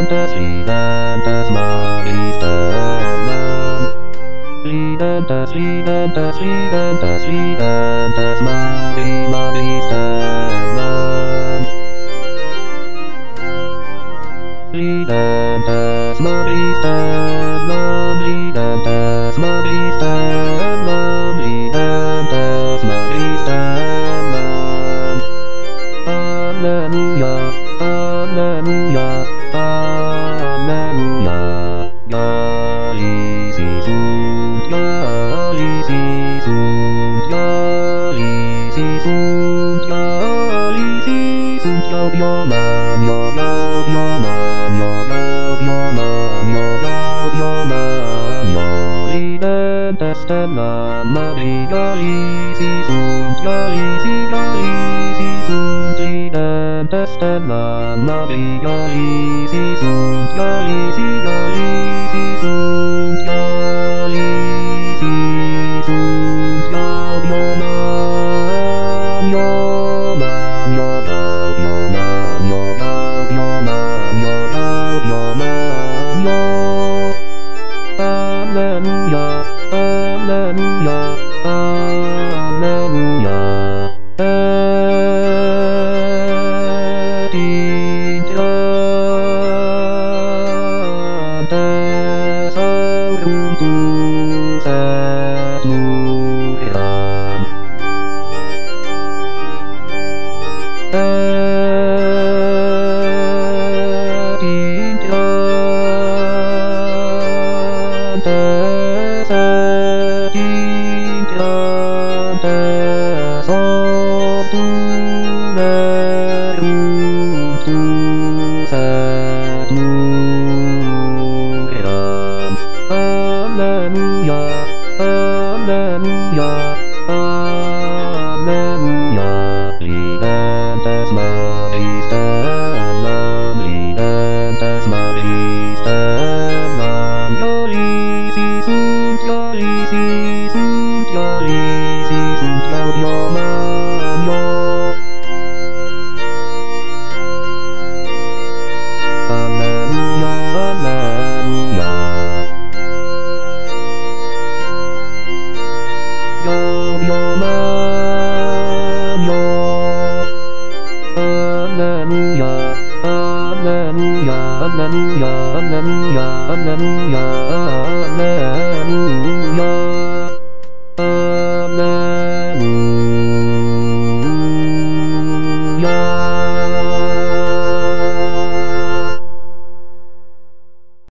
Lidentas, Maristenam. Lidentas, Lidentas, Lidentas, Lidentas, Maristenam. Lidentas, Maristenam, Lidentas, Maristenam, Lidentas, Maristenam. Alleluia, Alleluia, Alleluia. Jali sunt, Jali sunt, Jali sunt, Jali sunt, Jobjomam, Jobjomam, Jobjomam, Jobjomam, Jolidentes stellam, Maria, Jali sunt, Jali sunt, Lidentes stellam, Maria, Jali sunt, Jali sunt, Jali sunt, Jobjomam, Jobjomam, Jobjomam, Jobjomam, Jobjomam, Alleluia, Alleluia, Alleluia. Et intriantes aurum tuus et luceam. Et intriantes optum erunt tuus et luceam. Alleluia, Alleluia, Alleluia. Lidentes Maristenam, Lidentes Maristenam, Jali sunt, Jali sunt, Jali sunt, Jobjomam, Alleluia, Alleluia. Jobjomam, Alleluia, Alleluia, Alleluia, Alleluia, Alleluia, Alleluia, Alleluia.